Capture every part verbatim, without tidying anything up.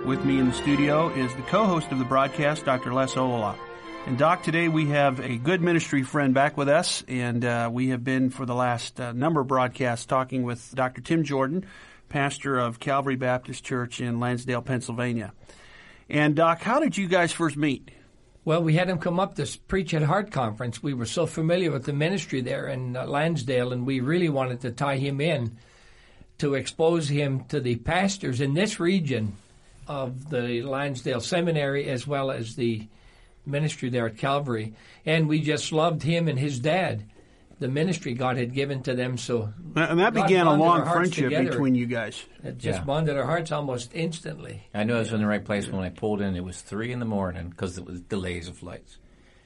With me in the studio is the co-host of the broadcast, Doctor Les Olola. And Doc, today we have a good ministry friend back with us, and uh, we have been for the last uh, number of broadcasts talking with Doctor Tim Jordan, pastor of Calvary Baptist Church in Lansdale, Pennsylvania. And Doc, how did you guys first meet? Well, we had him come up to preach at Heart Conference. We were so familiar with the ministry there in uh, Lansdale, and we really wanted to tie him in to expose him to the pastors in this region of the Lansdale Seminary as well as the ministry there at Calvary. And we just loved him and his dad, the ministry God had given to them. So and that God began a long friendship together. between you guys. It just Yeah. bonded our hearts almost instantly. I knew I was in the right place when I pulled in. It was three in the morning because it was delays of lights.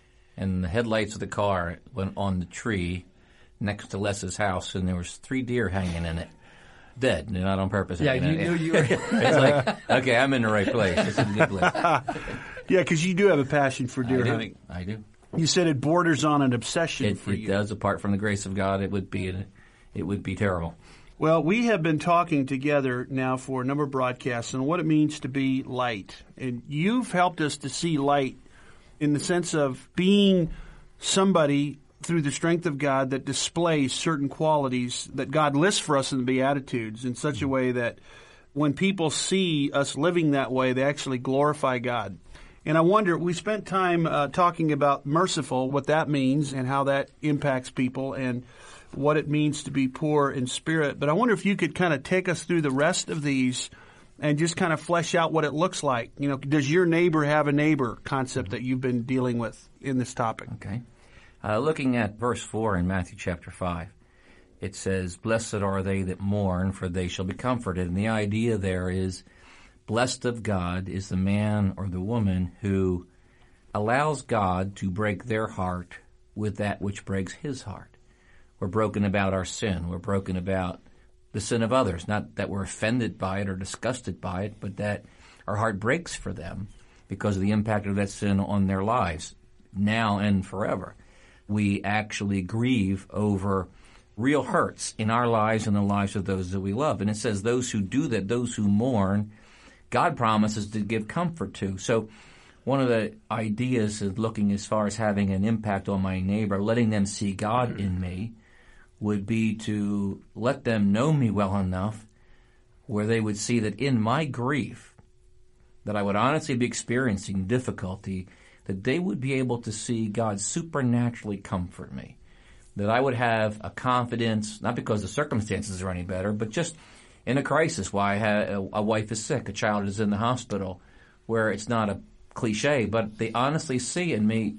And the headlights of the car went on the tree next to Les's house, and there was three deer hanging in it. Dead, not on purpose. Yeah, you knew you were... It's like, okay, I'm in the right place. This is a good place. Yeah, because you do have a passion for deer I do. hunting. I do. You said it borders on an obsession It, for it you. does. Apart from the grace of God, it would be it would be terrible. Well, we have been talking together now for a number of broadcasts on what it means to be light. And you've helped us to see light in the sense of being somebody through the strength of God that displays certain qualities that God lists for us in the Beatitudes in such a way that when people see us living that way, they actually glorify God. And I wonder, we spent time uh, talking about merciful, what that means and how that impacts people and what it means to be poor in spirit. But I wonder if you could kind of take us through the rest of these and just kind of flesh out what it looks like. You know, does your neighbor have a neighbor concept that you've been dealing with in this topic? Okay. Uh, looking at verse four in Matthew chapter five, it says, "Blessed are they that mourn, for they shall be comforted." And the idea there is, blessed of God is the man or the woman who allows God to break their heart with that which breaks his heart. We're broken about our sin. We're broken about the sin of others. Not that we're offended by it or disgusted by it, but that our heart breaks for them because of the impact of that sin on their lives, now and forever. We actually grieve over real hurts in our lives and the lives of those that we love. And it says those who do that, those who mourn, God promises to give comfort to. So one of the ideas of looking as far as having an impact on my neighbor, letting them see God in me, would be to let them know me well enough where they would see that in my grief, that I would honestly be experiencing difficulty, that they would be able to see God supernaturally comfort me. That I would have a confidence, not because the circumstances are any better, but just in a crisis, why a, a wife is sick, a child is in the hospital, where it's not a cliche, but they honestly see in me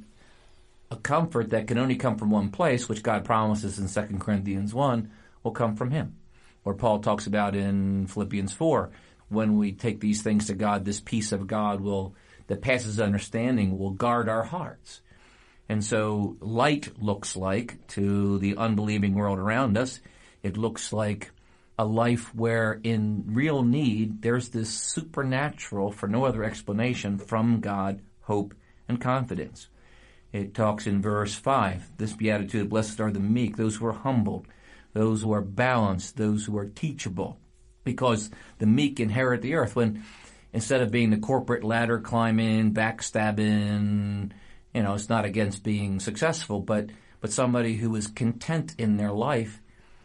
a comfort that can only come from one place, which God promises in Second Corinthians one, will come from Him. Or Paul talks about in Philippians four, when we take these things to God, this peace of God will, that passes understanding, will guard our hearts. And so light looks like, to the unbelieving world around us, it looks like a life where in real need there's this supernatural, for no other explanation, from God, hope and confidence. It talks in verse five, this beatitude, blessed are the meek, those who are humbled, those who are balanced, those who are teachable, because the meek inherit the earth. When instead of being the corporate ladder climbing, backstabbing, you know, it's not against being successful, but but somebody who is content in their life,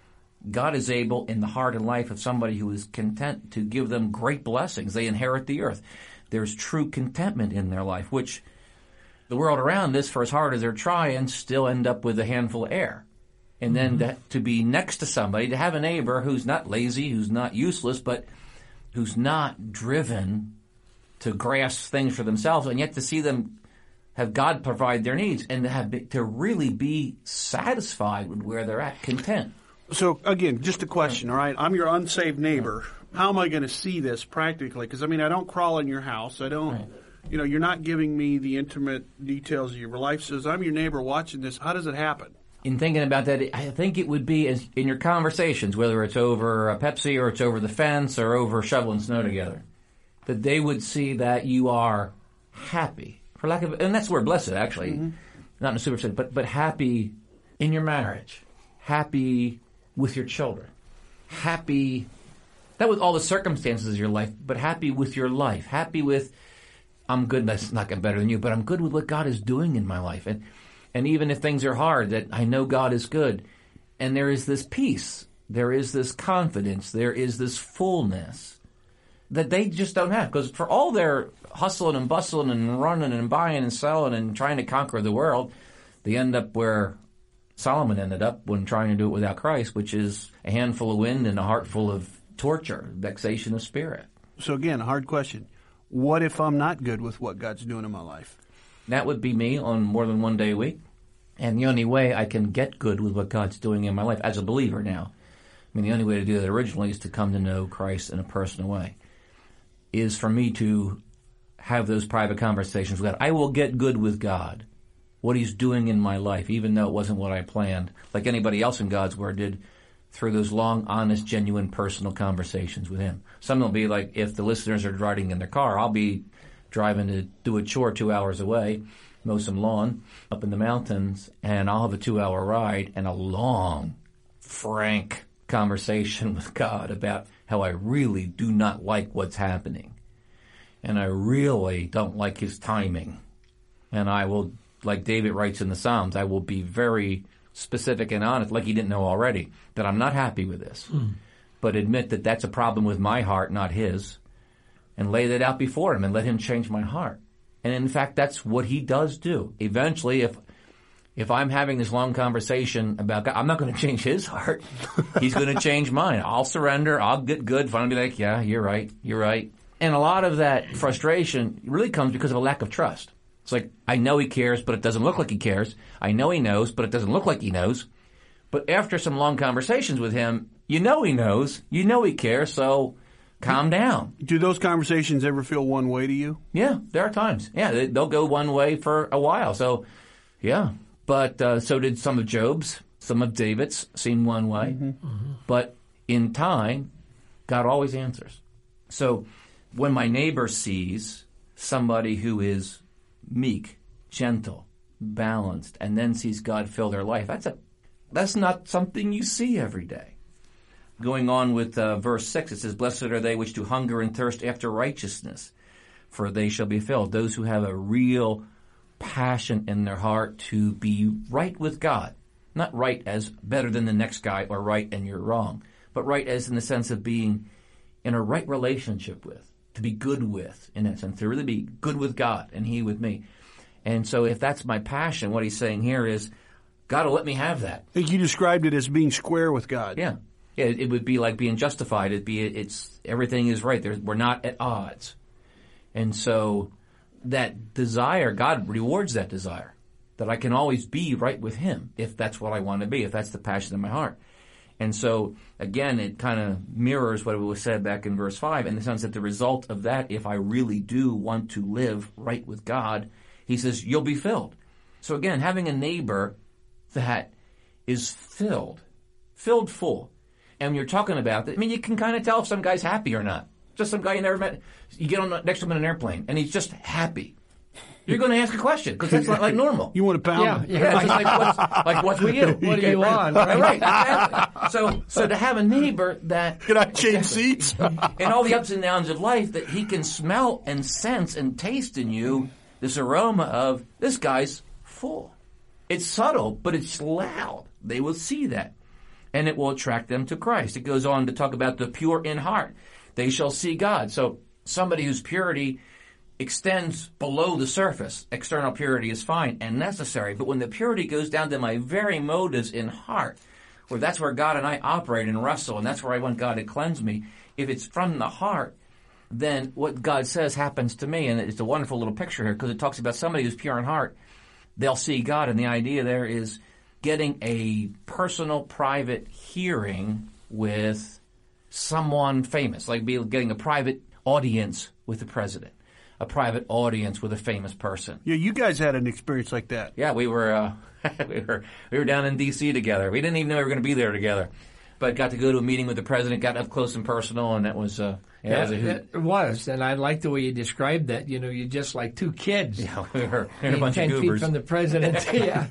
God is able, in the heart and life of somebody who is content, to give them great blessings. They inherit the earth. There's true contentment in their life, which the world around us, for as hard as they're trying, still end up with a handful of air. And then mm-hmm. to, to be next to somebody, to have a neighbor who's not lazy, who's not useless, but who's not driven to grasp things for themselves, and yet to see them have God provide their needs and to, have, to really be satisfied with where they're at, content. So, again, just a question, all right? I'm your unsaved neighbor. How am I going to see this practically? Because, I mean, I don't crawl in your house. I don't, right. you know, you're not giving me the intimate details of your life. Says I'm your neighbor watching this. How does it happen? In thinking about that, I think it would be as in your conversations, whether it's over a Pepsi or it's over the fence or over shoveling snow together, that they would see that you are happy, for lack of, and that's the word blessed, actually, mm-hmm. not in a super sense, but, but happy in your marriage, happy with your children, happy Not with all the circumstances of your life, but happy with your life. Happy with, I'm good, that's not getting better than you, but I'm good with what God is doing in my life. And and even if things are hard, that I know God is good. And there is this peace. There is this confidence. There is this fullness that they just don't have. Because for all their hustling and bustling and running and buying and selling and trying to conquer the world, they end up where Solomon ended up when trying to do it without Christ, which is a handful of wind and a heart full of torture, vexation of spirit. So again, a hard question. What if I'm not good with what God's doing in my life? That would be me on more than one day a week. And the only way I can get good with what God's doing in my life as a believer now, I mean, the only way to do that originally is to come to know Christ in a personal way, is for me to have those private conversations with God. I will get good with God, what He's doing in my life, even though it wasn't what I planned, like anybody else in God's Word did, through those long, honest, genuine, personal conversations with Him. Some will be like, if the listeners are riding in their car, I'll be driving to do a chore two hours away, mow some lawn up in the mountains, and I'll have a two-hour ride and a long, frank conversation with God about how I really do not like what's happening. And I really don't like His timing. And I will, like David writes in the Psalms, I will be very specific and honest, like he didn't know already, that I'm not happy with this. Mm. But admit that that's a problem with my heart, not his, and lay that out before Him and let Him change my heart. And in fact, that's what He does do. Eventually, if if I'm having this long conversation about God, I'm not going to change His heart. He's going to change mine. I'll surrender. I'll get good. Finally be like, yeah, you're right. You're right. And a lot of that frustration really comes because of a lack of trust. It's like, I know He cares, but it doesn't look like He cares. I know He knows, but it doesn't look like He knows. But after some long conversations with Him, you know He knows. You know He cares, so calm down. Do those conversations ever feel one way to you? Yeah, there are times. Yeah, they, they'll go one way for a while. So, yeah. But uh, so did some of Job's, some of David's seem one way. Mm-hmm. Mm-hmm. But in time, God always answers. So when my neighbor sees somebody who is meek, gentle, balanced, and then sees God fill their life, that's a that's not something you see every day. Going on with uh, verse six, it says, "Blessed are they which do hunger and thirst after righteousness, for they shall be filled." Those who have a real passion in their heart to be right with God. Not right as better than the next guy or right and you're wrong, but right as in the sense of being in a right relationship with, to be good with, in that sense, to really be good with God and He with me. And so if that's my passion, what he's saying here is, God will let me have that. I think you described it as being square with God. Yeah. Yeah, it would be like being justified. It'd be, it's, everything is right. There's, we're not at odds. And so that desire, God rewards that desire, that I can always be right with Him if that's what I want to be, if that's the passion in my heart. And so, again, it kind of mirrors what was said back in verse five in the sense that the result of that, if I really do want to live right with God, He says, you'll be filled. So again, having a neighbor that is filled, filled full. And when you're talking about that, I mean, you can kind of tell if some guy's happy or not. Just some guy you never met. You get on next to him in an airplane, and he's just happy. You're going to ask a question, because that's not like normal. You want to pound yeah, him. yeah. Yeah, it's just like, what's, like, what's with you? What do you want? Right, right, exactly. So, so to have a neighbor that... Can I change seats? in all the ups and downs of life, that he can smell and sense and taste in you this aroma of, this guy's full. It's subtle, but it's loud. They will see that. And it will attract them to Christ. It goes on to talk about the pure in heart. They shall see God. So somebody whose purity extends below the surface. External purity is fine and necessary. But when the purity goes down to my very motives in heart, where that's where God and I operate and wrestle, and that's where I want God to cleanse me, if it's from the heart, then what God says happens to me. And it's a wonderful little picture here, because it talks about somebody who's pure in heart. They'll see God. And the idea there is getting a personal, private hearing with someone famous, like be getting a private audience with the president, a private audience with a famous person. Yeah, you guys had an experience like that. Yeah, we were uh, we were we were down in D C together. We didn't even know we were going to be there together. but got to go to a meeting with the president, got up close and personal, and that was uh, yeah, Yeah, that was a hoot. it was, and I like the way you described that. You know, you're just like two kids. Yeah, we were, we were a bunch ten of feet goobers. from the president. Yeah,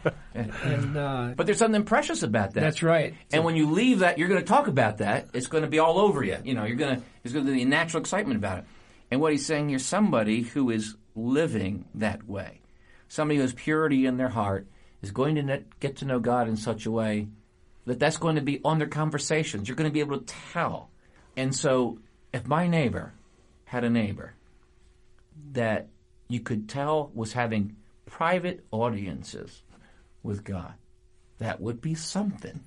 and uh, But there's something precious about that. that's right. And when you leave that, you're going to talk about that. It's going to be all over you. You know, you're going to there's going to be a natural excitement about it. And what he's saying here, somebody who is living that way, somebody who has purity in their heart, is going to net, get to know God in such a way that that's going to be on their conversations. You're going to be able to tell. And so, if my neighbor had a neighbor that you could tell was having private audiences with God, that would be something.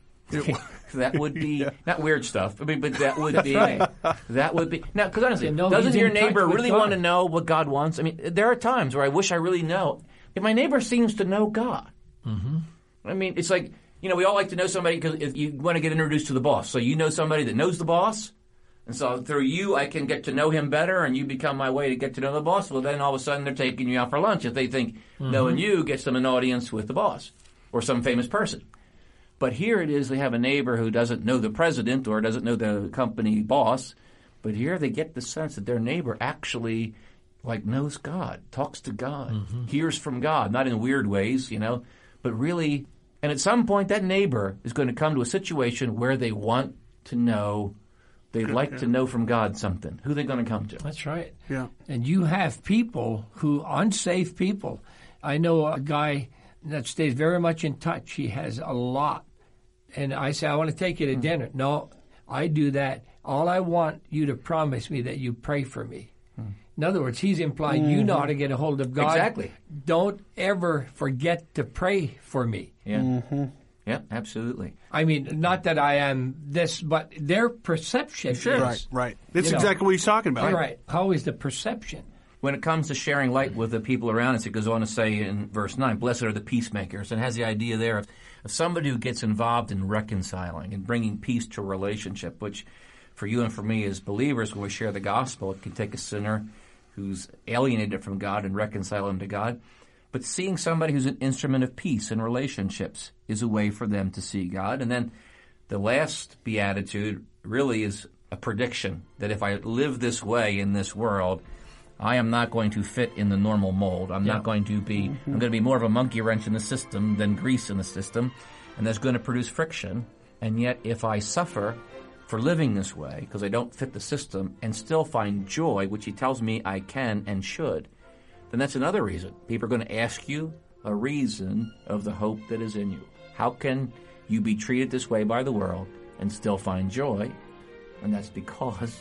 That would be yeah. not weird stuff. I mean, but that would be right. that would be now. Because honestly, You know, doesn't he's your in touch neighbor with really God. want to know what God wants? I mean, there are times where I wish I really know. If my neighbor seems to know God, mm-hmm. I mean, it's like you know, we all like to know somebody because if you want to get introduced to the boss, so you know somebody that knows the boss, and so through you, I can get to know him better, and you become my way to get to know the boss. Well, then all of a sudden they're taking you out for lunch if they think mm-hmm. knowing you gets them an audience with the boss or some famous person. But here it is, they have a neighbor who doesn't know the president or doesn't know the company boss, but here they get the sense that their neighbor actually like knows God, talks to God, mm-hmm. hears from God, not in weird ways, you know, but really, and at some point that neighbor is going to come to a situation where they want to know, they'd like yeah. to know from God something. Who are they going to come to? That's right. Yeah. And you have people who, unsafe people. I know a guy that stays very much in touch. He has a lot. And I say, I want to take you to dinner. No, I do that. All I want you to promise me that you pray for me. Mm. In other words, he's implying mm-hmm. you know how to get a hold of God. Exactly. Don't ever forget to pray for me. Yeah. Mm-hmm. Yeah, absolutely. I mean, not that I am this, but their perception sure. is. Right, right. That's you know, exactly what he's talking about. Right. right. How is the perception? When it comes to sharing light with the people around us, it goes on to say in verse nine, blessed are the peacemakers, and has the idea there of, of somebody who gets involved in reconciling and bringing peace to a relationship, which for you and for me as believers, when we share the gospel, it can take a sinner who's alienated from God and reconcile him to God. But seeing somebody who's an instrument of peace in relationships is a way for them to see God. And then the last beatitude really is a prediction that if I live this way in this world, I am not going to fit in the normal mold. I'm yeah. not going to be, mm-hmm. I'm going to be more of a monkey wrench in the system than grease in the system, and that's going to produce friction. And yet if I suffer for living this way, because I don't fit the system, and still find joy, which he tells me I can and should, then that's another reason. People are going to ask you a reason of the hope that is in you. How can you be treated this way by the world and still find joy? And that's because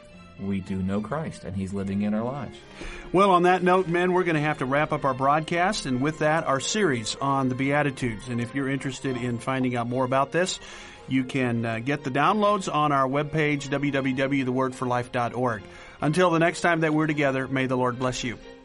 we do know Christ, and he's living in our lives. Well, on that note, men, we're going to have to wrap up our broadcast, and with that, our series on the Beatitudes. And if you're interested in finding out more about this, you can uh, get the downloads on our webpage, w w w dot the word for life dot org. Until the next time that we're together, may the Lord bless you.